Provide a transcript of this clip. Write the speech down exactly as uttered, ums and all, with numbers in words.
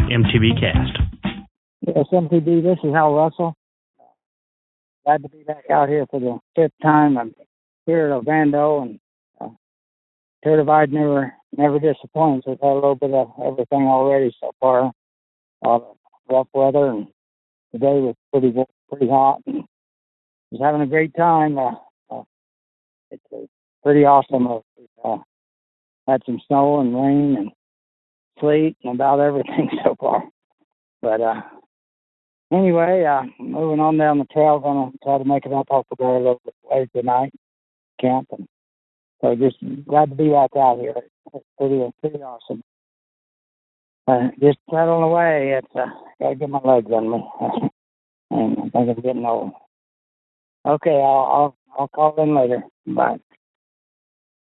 M T B Cast. Yes, M T B, this is Hal Russell. Glad to be back out here for the fifth time. I'm here at Ovando, and uh, Tour Divide never never disappoints. We've had a little bit of everything already so far. Uh, rough weather, and today was pretty pretty hot, and was having a great time. Uh, uh, it's uh, pretty awesome. Uh, we've uh, had some snow and rain and sleet and about everything so far. But uh, anyway, uh, moving on down the trail, going to try to make it up off the door a little bit later tonight, camping. So just glad to be back out here. It's pretty, pretty awesome. Uh, just paddling away. It's uh, got to get my legs on me, and I think I'm getting old. Okay, I'll I'll, I'll call in later. Bye.